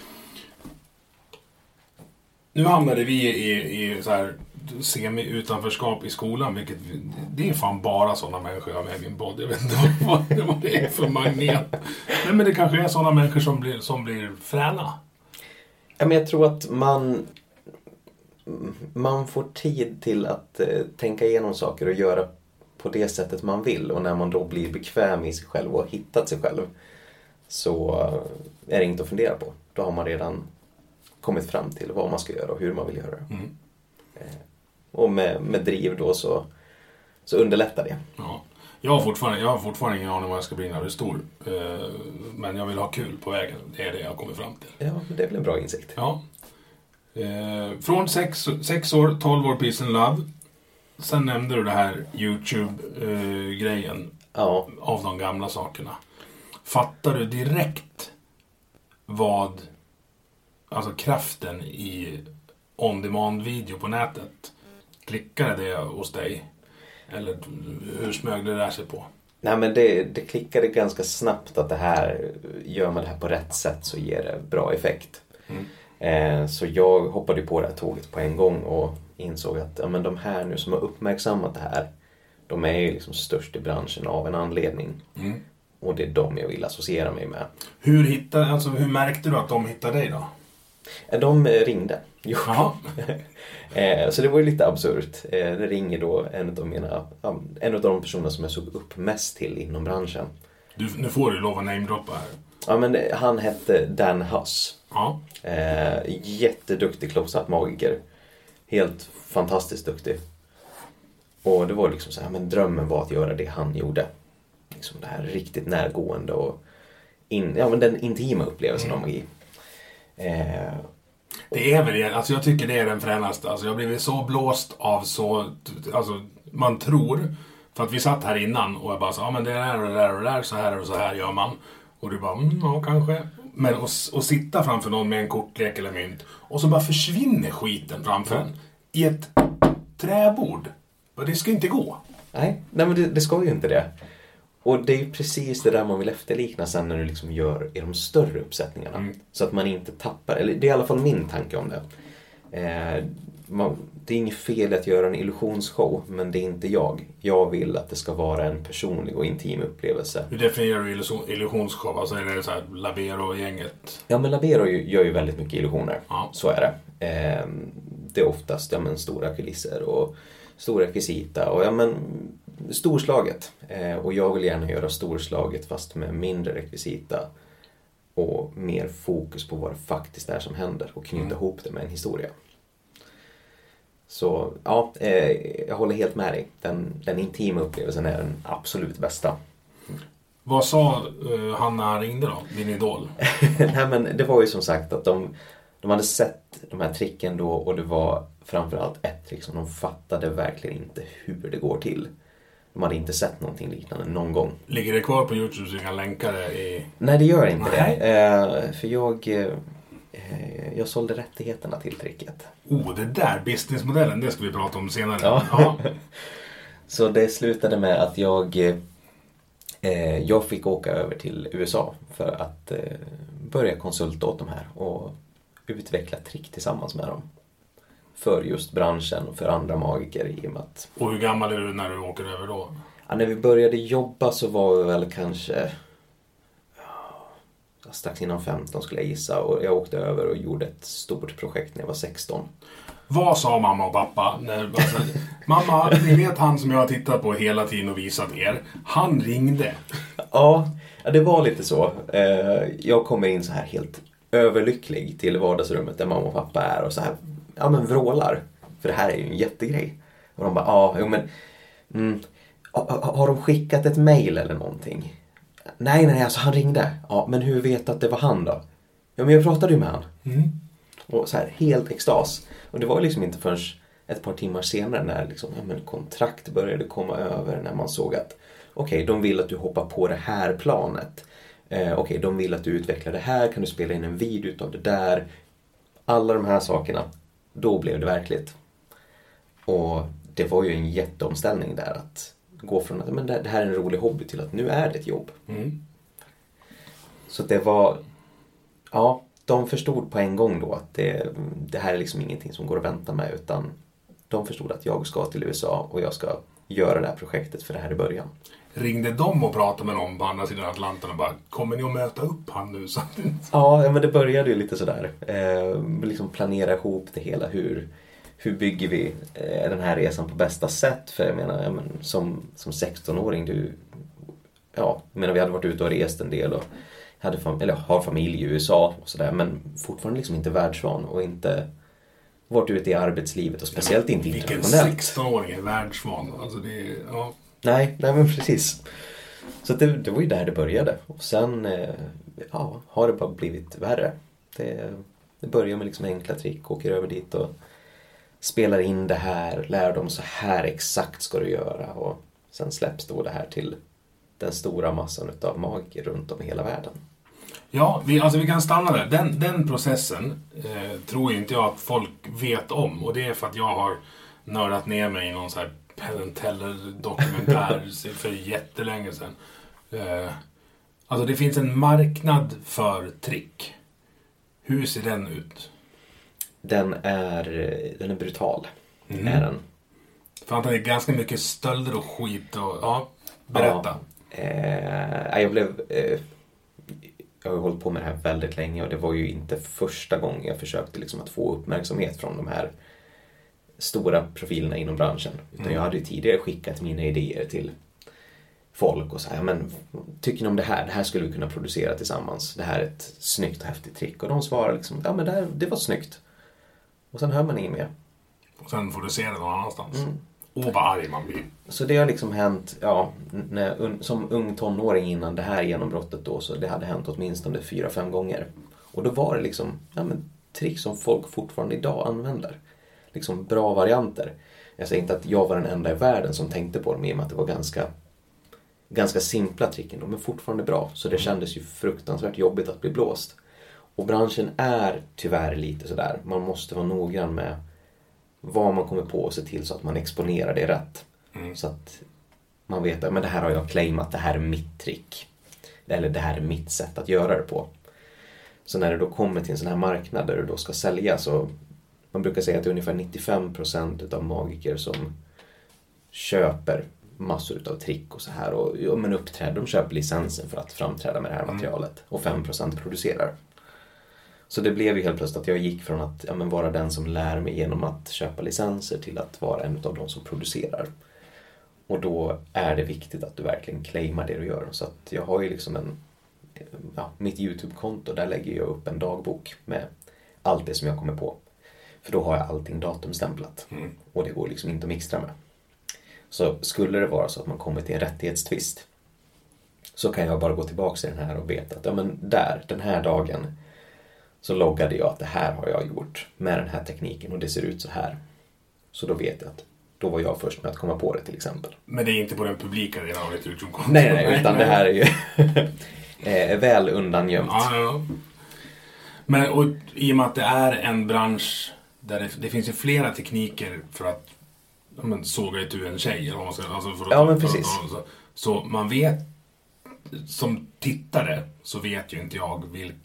Nu hamnade vi i så här semi-utanförskap i skolan, vilket det är fan bara sådana människor jag har med i min podd. Jag vet inte vad det är för magnet. Nej, men det kanske är sådana människor som blir fräna. Ja, men jag tror att man får tid till att tänka igenom saker och göra på det sättet man vill. Och när man då blir bekväm i sig själv och har hittat sig själv så är det inte att fundera på. Då har man redan kommit fram till vad man ska göra och hur man vill göra det. Och med driv då så underlättar det. Ja. Jag har fortfarande ingen aning vad jag ska bli när jag är stor. Men jag vill ha kul på vägen. Det är det jag kommer fram till. Ja, det är väl en bra insikt. Ja. Från 6 år, 12 år Peace and Love. Sen nämnde du det här YouTube-grejen. Ja. Av de gamla sakerna. Fattar du direkt alltså kraften i on-demand-video på nätet? Klickade det hos dig? Eller hur smög det där sig på? Nej, men det klickade ganska snabbt att det här, gör man det här på rätt sätt så ger det bra effekt. Så jag hoppade på det här tåget på en gång och insåg att men de här nu som har uppmärksammat det här, De är ju liksom störst i branschen av en anledning. Och det är de jag vill associera mig med. Hur märkte du att de hittade dig då? De ringde. Så det var ju lite absurt. Det ringer då en av de personer som jag såg upp mest till inom branschen. Nu får du lov att namedroppa här. Ja, men han hette Dan Huss. Ja. Jätteduktig close-up magiker. Helt fantastiskt duktig. Och det var liksom så här, men drömmen var att göra det han gjorde. Liksom det här riktigt närgående och men den intima upplevelsen av magi. Det är väl, alltså jag tycker det är den fränaste. Alltså jag blev så blåst av alltså man tror, för att vi satt här innan och jag bara så, men det är och det där och det där, så här gör man. Och du bara, ja kanske. Men att sitta framför någon med en kortlek eller mynt och så bara försvinner skiten framför en i ett träbord. Det ska inte gå. Nej men det ska ju inte det. Och det är ju precis det där man vill efterlikna sen när du liksom gör i de större uppsättningarna. Så att man inte tappar, eller det är i alla fall min tanke om det. Det är inget fel att göra en illusionsshow, men det är inte jag. Jag vill att det ska vara en personlig och intim upplevelse. Hur definierar du illusionsshow? Alltså är det så här Labero-gänget? Ja, men Labero gör ju väldigt mycket illusioner. Ja. Så är det. Det är oftast stora kulisser och stora rekvisita och storslaget. Och jag vill gärna göra storslaget fast med mindre rekvisita och mer fokus på vad det faktiskt är som händer och knyta ihop det med en historia. Så ja, jag håller helt med dig. Den intima upplevelsen är den absolut bästa. Vad sa han när han ringde då? Din idol? Nej, men det var ju som sagt att de hade sett de här tricken då, och det var framförallt ett trick som de fattade verkligen inte hur det går till. De hade inte sett någonting liknande någon gång. Ligger det kvar på YouTube så du kan länka det i... Nej, det gör inte det. För jag sålde rättigheterna till tricket. Det där businessmodellen, det ska vi prata om senare. Ja. Så det slutade med att jag fick åka över till USA för att börja konsulta åt de här och utveckla trick tillsammans med dem. För just branschen och för andra magiker i och med att... Och hur gammal är du när du åker över då? Ja, när vi började jobba så var vi väl kanske strax innan 15 skulle jag gissa, och jag åkte över och gjorde ett stort projekt när jag var 16. Vad sa mamma och pappa? Mamma, ni vet han som jag har tittat på hela tiden och visat er. Han ringde. Ja, det var lite så. Jag kommer in så här helt överlycklig till vardagsrummet där mamma och pappa är och så här, vrålar. För det här är ju en jättegrej. Och de bara, har de skickat ett mejl eller någonting? Nej, alltså han ringde. Ja, men hur vet du att det var han då? Ja, men jag pratade ju med han. Och så här, helt extas. Och det var liksom inte förrän ett par timmar senare när liksom, kontrakt började komma över, när man såg att okej, de vill att du hoppar på det här planet. Okej, de vill att du utvecklar det här. Kan du spela in en video utav det där? Alla de här sakerna. Då blev det verkligt. Och det var ju en jätteomställning där att gå från att det här är en rolig hobby till att nu är det ett jobb. Så det var... Ja, de förstod på en gång då att det här är liksom ingenting som går att vänta med, utan de förstod att jag ska till USA och jag ska göra det här projektet för det här i början. Ringde de och pratade med någon på andra sidan Atlanten och bara, kommer ni att möta upp han nu? Ja, men det började ju lite sådär. Liksom planera ihop det hela. Hur bygger vi den här resan på bästa sätt? För jag menar, som 16-åring, vi hade varit ute och rest en del och har familj i USA och sådär, men fortfarande liksom inte världsvan och inte varit ute i arbetslivet och speciellt inte internationellt. Vilken 16-åring är världsvan? Alltså det, ja. Nej, men precis. Så det var ju där det började. Och sen har det bara blivit värre. Det börjar med liksom enkla trick, åker över dit och spelar in det här, lär dem så här exakt ska du göra, och sen släpps då det här till den stora massan utav magiker runt om i hela världen. Ja, vi kan stanna där. Den processen tror inte jag att folk vet om, och det är för att jag har nördat ner mig i någon så här Penn & Teller-dokumentär för jättelänge sedan. Alltså det finns en marknad för trick. Hur ser den ut? Den är brutal. Är den. För att det är ganska mycket stölder och skit och... Ja, berätta. Jag har hållit på med det här väldigt länge och det var ju inte första gången jag försökte liksom att få uppmärksamhet från de här stora profilerna inom branschen. Utan jag hade ju tidigare skickat mina idéer till folk och så men tycker ni om det här? Det här skulle vi kunna producera tillsammans. Det här är ett snyggt och häftigt trick. Och de svarar liksom, ja men det var snyggt. Och sen hör man inget mer. Och sen får du se det någon annanstans. Vad arg man blir. Så det har liksom hänt, som ung tonåring innan det här genombrottet då, så det hade hänt åtminstone 4-5 gånger. Och då var det liksom, trick som folk fortfarande idag använder. Liksom bra varianter. Jag säger inte att jag var den enda i världen som tänkte på dem i och med att det var ganska simpla trick ändå, men fortfarande bra. Så det kändes ju fruktansvärt jobbigt att bli blåst. Och branschen är tyvärr lite sådär. Man måste vara noggrann med vad man kommer på och se till så att man exponerar det rätt. Så att man vet att det här har jag claimat, det här är mitt trick. Eller det här är mitt sätt att göra det på. Så när det då kommer till en sån här marknad där du då ska sälja, så man brukar säga att det är ungefär 95% av magiker som köper massor av trick och så här. Och de köper licensen för att framträda med det här materialet. Och 5% producerar. Så det blev ju helt plötsligt att jag gick från att vara den som lär mig genom att köpa licenser till att vara en av de som producerar. Och då är det viktigt att du verkligen claimar det du gör. Så att jag har ju liksom mitt YouTube-konto, där lägger jag upp en dagbok med allt det som jag kommer på. För då har jag allting datumstämplat. Och det går liksom inte att mixtra med. Så skulle det vara så att man kommer till en rättighetstvist, så kan jag bara gå tillbaka till den här och veta att den här dagen så loggade jag att det här har jag gjort med den här tekniken och det ser ut så här. Så då vet jag att då var jag först med att komma på det till exempel. Men det är inte på den publika delen av ett YouTube-konto? Nej, utan det här är ju väl undangömt. Ja. Men och, i och med att det är en bransch där det finns ju flera tekniker för att såga ut en tjej. Eller vad man ska, men precis. Så man vet, som tittare så vet ju inte jag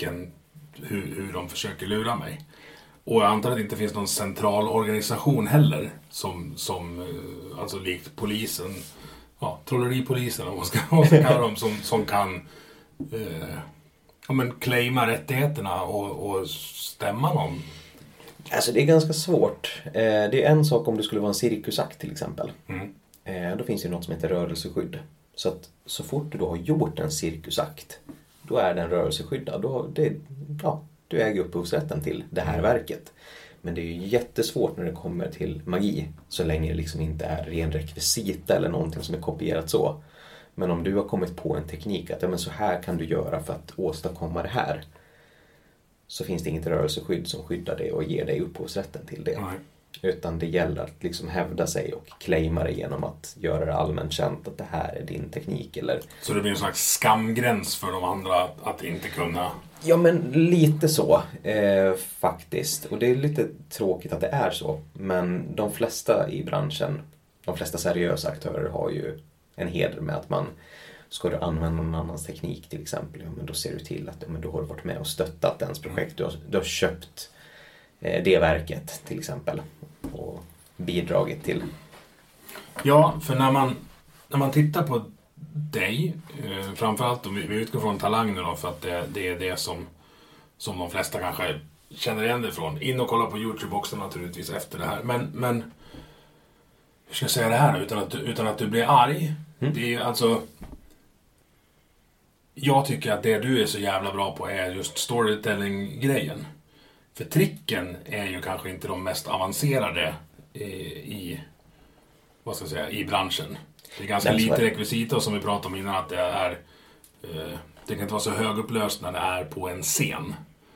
hur de försöker lura mig. Och jag antar att det inte finns någon central organisation heller som alltså likt polisen, trolleripolisen om man ska kalla dem, som kan claima rättigheterna och stämma någon. Alltså det är ganska svårt. Det är en sak om det skulle vara en cirkusakt till exempel. Då finns det något som heter rörelseskydd. Så att så fort du då har gjort en cirkusakt, då är den rörelseskyddad. Du äger upphovsrätten till det här verket. Men det är ju jättesvårt när det kommer till magi, så länge det liksom inte är ren rekvisita eller någonting som är kopierat så. Men om du har kommit på en teknik att så här kan du göra för att åstadkomma det här, så finns det inget rörelseskydd som skyddar det och ger dig upphovsrätten till det. Nej. Utan det gäller att liksom hävda sig och claima det genom att göra det allmänt känt att det här är din teknik. Eller... Så det blir en slags skamgräns för de andra att inte kunna... Ja, men lite så faktiskt. Och det är lite tråkigt att det är så. Men de flesta i branschen, de flesta seriösa aktörer har ju en heder med att man ska du använda någon annans teknik till exempel. Men då ser du till att då har du varit med och stöttat ens projekt. Du har köpt det verket till exempel och bidragit till. Ja, för när man tittar på dig, framförallt om vi utgår från talang nu då, för att det är det som de flesta kanske känner igen det från. In och kolla på YouTube också naturligtvis efter det här. Men hur ska jag säga det här utan att du blir arg? Det är alltså, jag tycker att det du är så jävla bra på är just storytelling-grejen. För tricken är ju kanske inte de mest avancerade i branschen. Det är ganska lite rekvisita, som vi pratade om innan, att det kan inte vara så högupplöst när det är på en scen.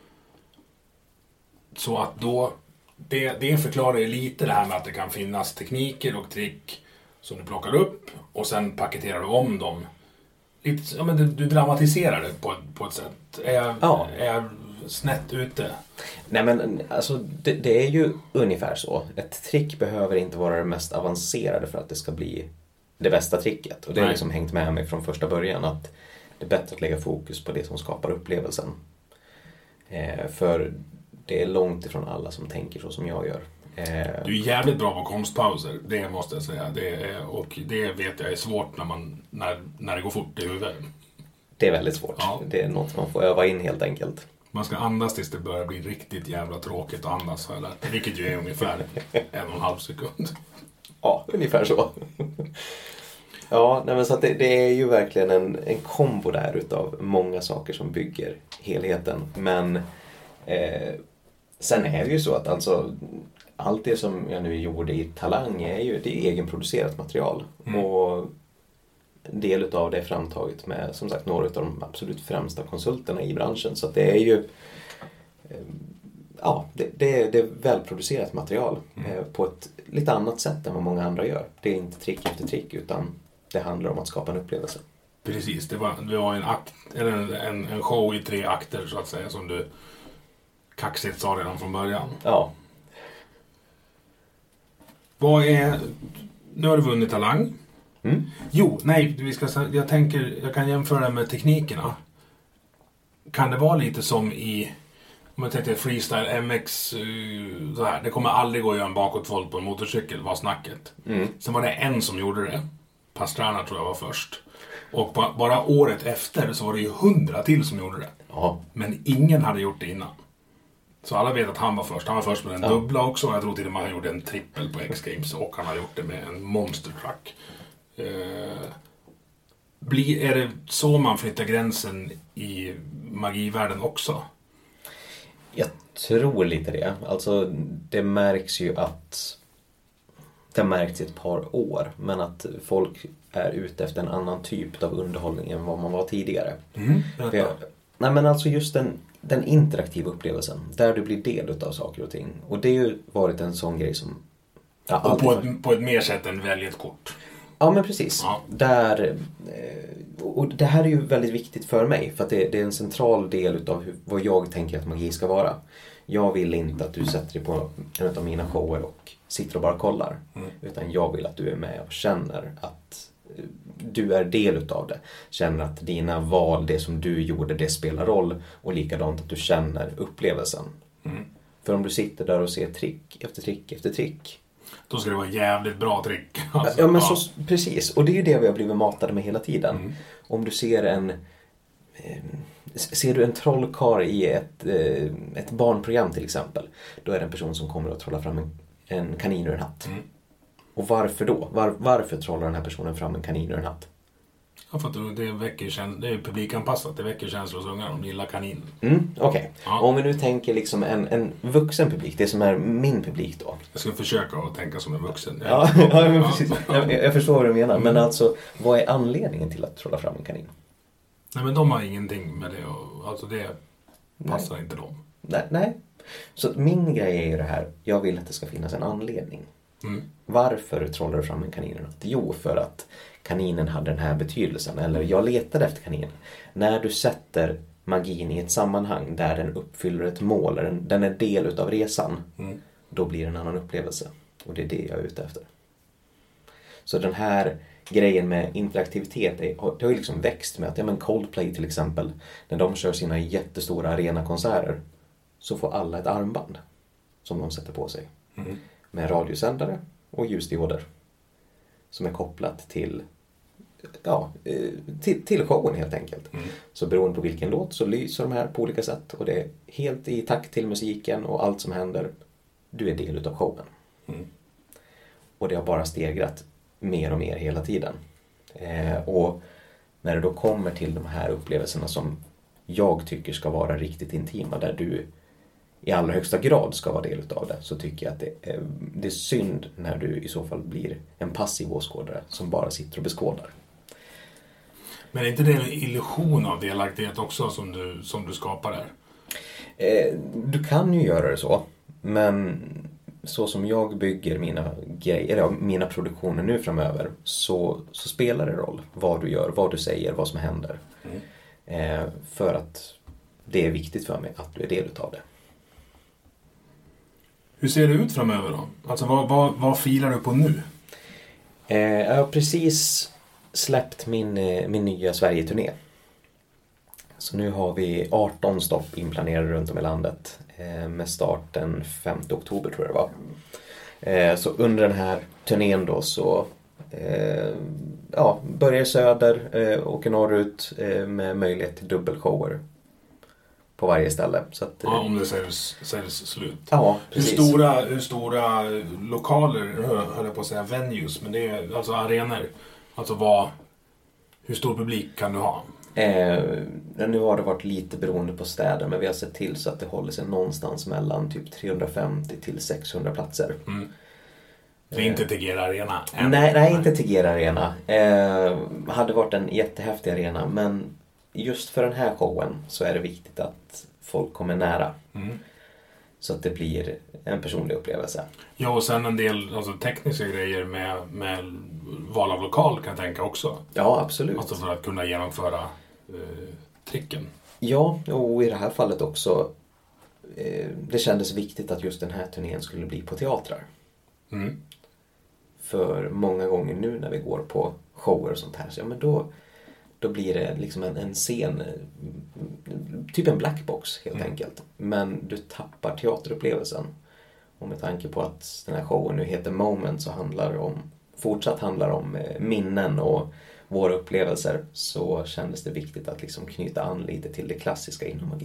Så att då det förklarar ju lite det här med att det kan finnas tekniker och trick som du plockar upp och sen paketerar du om dem. Lite, du dramatiserar det på ett sätt. Är snett ute? Nej, men alltså det är ju ungefär så. Ett trick behöver inte vara det mest avancerade för att det ska bli det bästa tricket. Och det har liksom hängt med mig från första början att det är bättre att lägga fokus på det som skapar upplevelsen. För det är långt ifrån alla som tänker så som jag gör. Du är jävligt bra på konstpauser, det måste jag säga. Och det vet jag är svårt när det går fort i huvudet. Det är väldigt svårt. Ja. Det är något man får öva in helt enkelt. Man ska andas tills det börjar bli riktigt jävla tråkigt att andas, har jag lärt mig. Vilket ju är ungefär 1,5 sekund. Ja, ungefär så. Ja, nej, men så att det är ju verkligen en kombo där utav många saker som bygger helheten. Men sen är det ju så att alltså, allt det som jag nu gjorde i Talang det är egenproducerat material. Och en del utav det är framtaget med, som sagt, några av de absolut främsta konsulterna i branschen. Så att det är ju det är välproducerat material på ett lite annat sätt än vad många andra gör. Det är inte trick efter trick, utan det handlar om att skapa en upplevelse. Precis, det var en show i 3 akter så att säga, som du kaxigt sa redan från början. Ja. Nu har du vunnit Talang. Jag kan jämföra med teknikerna. Kan det vara lite som om jag tänkte freestyle MX så här, det kommer aldrig gå att göra en bakåtvolt på en motorcykel, var snacket. Sen var det en som gjorde det. Pastrana tror jag var först. Och bara året efter så var det ju 100 till som gjorde det. Ja. Men ingen hade gjort det innan. Så alla vet att han var först. Han var först med en dubbla också. Jag tror till och med han gjorde en trippel på X-Games. Och han har gjort det med en monster truck. Är det så man flyttar gränsen i magivärlden också? Jag tror lite det. Alltså det märks ju att det har märkts i ett par år. Men att folk är ute efter en annan typ av underhållning än vad man var tidigare. Nej, men alltså just den interaktiva upplevelsen. Där du blir del av saker och ting. Och det har ju varit en sån grej som... på ett mer sätt än välja ett kort. Ja, men precis. Ja. Och det här är ju väldigt viktigt för mig. För att det är en central del av vad jag tänker att magi ska vara. Jag vill inte att du sätter dig på en av mina shower och sitter och bara kollar. Utan jag vill att du är med och känner att du är del utav det. Känner att dina val, det som du gjorde, det spelar roll. Och likadant att du känner upplevelsen. För om du sitter där och ser trick efter trick efter trick. Då ska det vara jävligt bra trick. Alltså, ja, men precis. Och det är ju det vi har blivit matade med hela tiden. Om du ser ser du en trollkarl i ett barnprogram till exempel. Då är det en person som kommer att trolla fram en kanin ur en hatt. Och varför då? Varför trollar den här personen fram en kanin ur en hatt? Ja, för att det är publikanpassat. Det väcker känslor hos ungar. De gillar kanin. Okej. Ja. Om vi nu tänker liksom en vuxen publik. Det som är min publik då. Jag ska försöka att tänka som en vuxen. Ja, men precis. Jag förstår vad du menar. Men alltså, vad är anledningen till att trolla fram en kanin? Nej, men de har ingenting med det. Alltså det passar inte dem. Nej. Så min grej är ju det här. Jag vill att det ska finnas en anledning. Varför trollar du fram en kanin? Jo, för att kaninen hade den här betydelsen. Eller jag letade efter kaninen. När du sätter magin i ett sammanhang där den uppfyller ett mål, den är del utav resan, då blir det en annan upplevelse. Och det är det jag är ute efter. Så den här grejen med interaktivitet, det har ju liksom växt med att Coldplay till exempel, när de kör sina jättestora arenakonserter, så får alla ett armband som de sätter på sig. Med radiosändare och ljusdioder som är kopplat till showen helt enkelt. Så beroende på vilken låt så lyser de här på olika sätt och det är helt i takt till musiken och allt som händer. Du är del utav showen. Och det har bara stegrat mer och mer hela tiden. Och när det då kommer till de här upplevelserna som jag tycker ska vara riktigt intima, där du i allra högsta grad ska vara del utav det, så tycker jag att det är synd när du i så fall blir en passiv åskådare som bara sitter och beskådar. Men är inte det en illusion av delaktighet också som du skapar där? Du kan ju göra det så, men så som jag bygger mina produktioner nu framöver, så spelar det roll vad du gör, vad du säger, vad som händer. För att det är viktigt för mig att du är del utav det. Hur ser det ut framöver då? Alltså vad filar du på nu? Jag har precis släppt min nya Sverige-turné. Så nu har vi 18 stopp inplanerade runt om i landet. Med start den 5 oktober tror jag det var. Så under den här turnén då så börjar söder, åker norrut med möjlighet till dubbelshower på varje ställe. Så att, om det säljs slut. Ja, precis. Hur stora lokaler, höll jag på att säga venues, men det är alltså arenor. Alltså hur stor publik kan du ha? Nu har det varit lite beroende på städer, men vi har sett till så att det håller sig någonstans mellan typ 350 till 600 platser. Det är inte Tegera Arena än. Nej, inte Tegera Arena. Hade varit en jättehäftig arena, men just för den här showen så är det viktigt att folk kommer nära. Så att det blir en personlig upplevelse. Ja, och sen en del tekniska grejer med val av lokal kan jag tänka också. Ja, absolut. Alltså för att kunna genomföra tricken. Ja, och i det här fallet också det kändes viktigt att just den här turnén skulle bli på teatrar. För många gånger nu när vi går på shower och sånt här, så, ja, men då blir det liksom en scen, typ en blackbox helt enkelt. Men du tappar teaterupplevelsen. Och med tanke på att den här showen nu heter Moment, så fortsatt handlar om minnen och våra upplevelser, så kändes det viktigt att liksom knyta an lite till det klassiska inom magi.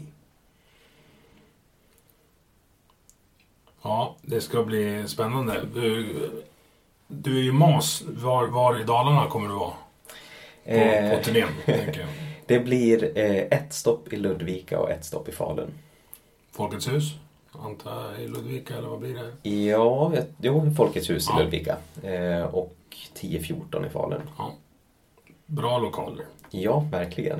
Ja, det ska bli spännande. Du är ju mas. Var i Dalarna kommer du vara? På turnén, tänker jag. Det blir ett stopp i Ludvika och ett stopp i Falun. Folkets hus? Antar i Ludvika, eller vad blir det? Ja, Folkets hus i Ludvika. Och 10-14 i Falun. Ja. Bra lokaler. Ja, verkligen.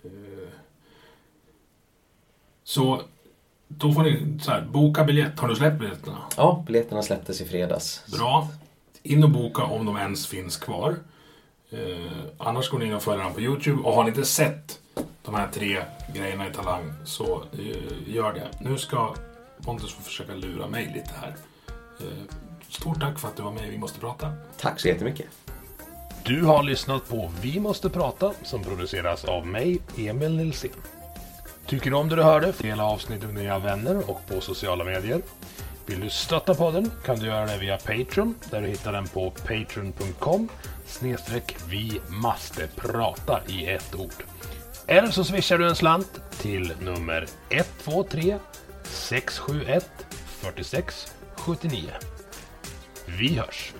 Så då får ni boka biljett. Har du släppt biljetterna? Ja, biljetterna släpptes i fredags. Bra. In och boka om de ens finns kvar. Annars går ni in och följer dem på YouTube. Och har ni inte sett de här 3 grejerna i Talang, så gör det. Nu ska Pontus få försöka lura mig lite här. Stort tack för att du var med i Vi måste prata. Tack så jättemycket. Du har lyssnat på Vi måste prata, som produceras av mig, Emil Nilsson. Tycker du om det du hörde? Dela avsnittet med dina vänner och på sociala medier. Vill du stötta podden kan du göra det via Patreon, där du hittar den på patreon.com/vi måste prata i ett ord. Eller så swishar du en slant till nummer 123 671 46 79. Vi hörs!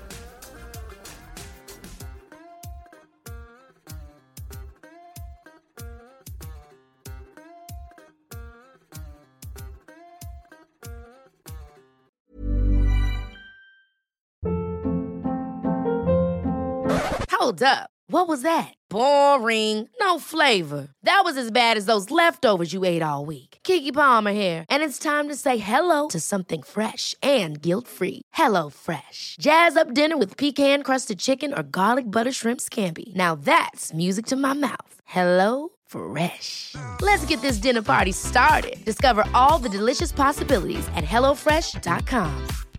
Hold up. What was that? Boring. No flavor. That was as bad as those leftovers you ate all week. Keke Palmer here, and it's time to say hello to something fresh and guilt-free. Hello Fresh. Jazz up dinner with pecan-crusted chicken or garlic butter shrimp scampi. Now that's music to my mouth. Hello Fresh. Let's get this dinner party started. Discover all the delicious possibilities at hellofresh.com.